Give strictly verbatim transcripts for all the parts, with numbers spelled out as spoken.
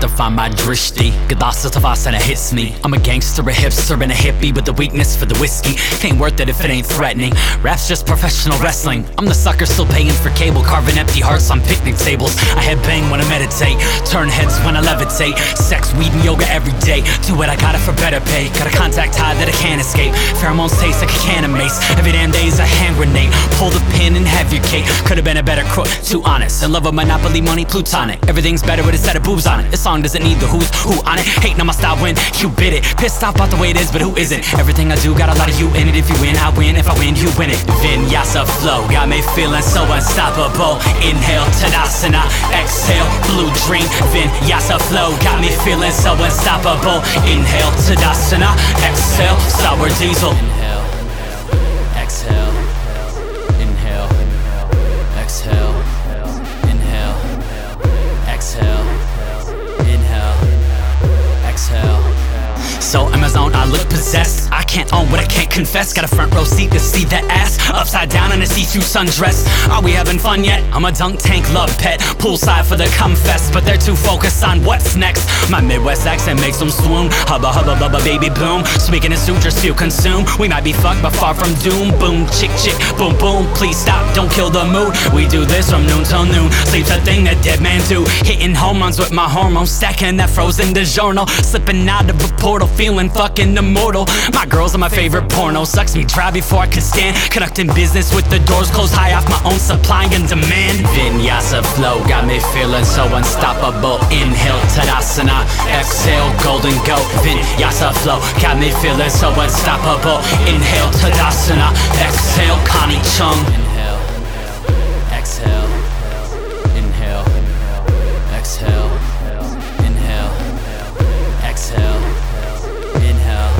to find my drishti. Gadasatavasana hits me. I'm a gangster, a hipster, and a hippie with a weakness for the whiskey. Ain't worth it if it ain't threatening. Rap's just professional wrestling. I'm the sucker still paying for cable, carving empty hearts on picnic tables. I headbang when I meditate, turn heads when I levitate. Sex, weed, and yoga every day. Do what I gotta for better pay. Got a contact high that I can't escape. Pheromones taste like a can of mace. Every damn day's a hand grenade. Pull the pin and have your cake. Could've been a better crook, too honest. In love with Monopoly money, plutonic. Everything's better with a set of boobs on it. This song doesn't need the who's who on it. Hating on my style when you bid it. Pissed off about the way it is, but who isn't? Everything I do got a lot of you in it. If you win, I win. If I win, you win it. Vinyasa flow got me feeling so unstoppable. Inhale, Tadasana. Exhale, blue dream. Vinyasa flow got me feeling so unstoppable. Inhale, Tadasana. Exhale, sour diesel. Inhale, exhale, inhale, exhale, inhale, exhale, inhale, exhale. So Amazon, I look possessed. I can't own what I can't confess. Got a front row seat to see that ass upside down in a see-through sundress. Are we having fun yet? I'm a dunk tank love pet, poolside for the cum fest, but they're too focused on what's next. My Midwest accent makes them swoon. Hubba hubba bubba baby boom. Speaking in sutures feel consumed. We might be fucked but far from doom. Boom chick chick boom boom. Please stop, don't kill the mood. We do this from noon till noon. Sleep's a thing that dead man do. Hitting home runs with my hormones, stacking that frozen DiGiorno. Slipping out of a portal, feeling fucking immortal. My girls are my favorite porno. Sucks me dry before I could stand. Conducting business with the doors closed, high off my own supply and demand. Vinyasa flow got me feeling so unstoppable. Inhale, Tadasana. Exhale, golden goat. Vinyasa flow got me feeling so unstoppable. Inhale, Tadasana. Exhale, Connie Chung. Inhale, exhale, inhale, exhale, inhale, exhale, inhale,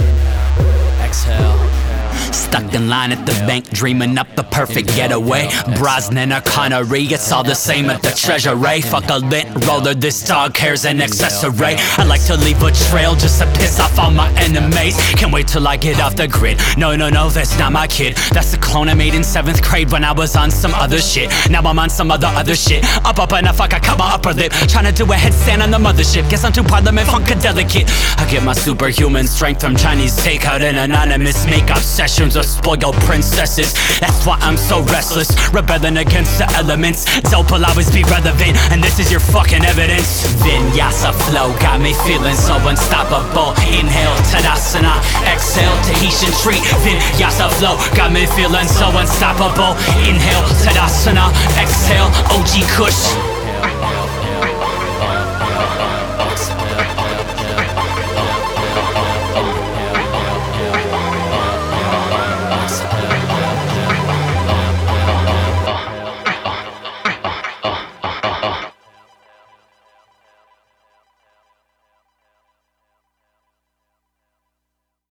exhale. Stuck in line at the bank, dreaming up the perfect getaway. Brosnan or Connery, it's all the same at the treasury. Fuck a lit roller, this dog hair's an accessory. I like to leave a trail just to piss off all my enemies. Can't wait till I get off the grid. No, no, no, that's not my kid. That's the clone I made in seventh grade when I was on some other shit. Now I'm on some other other shit. Up, up, and I fuck, I cut my upper lip. Trying to do a headstand on the mothership. Guess I'm too parliament funkadelicate. I get my superhuman strength from Chinese takeout and anonymous makeup sessions of spoiled princesses. That's why I'm so restless, rebelling against the elements. Dope will always be relevant, and this is your fucking evidence. Vinyasa flow got me feeling so unstoppable. Inhale, Tadasana. Exhale, Tahitian treat. Vinyasa flow got me feeling so unstoppable. Inhale, Tadasana. Exhale, O G Kush.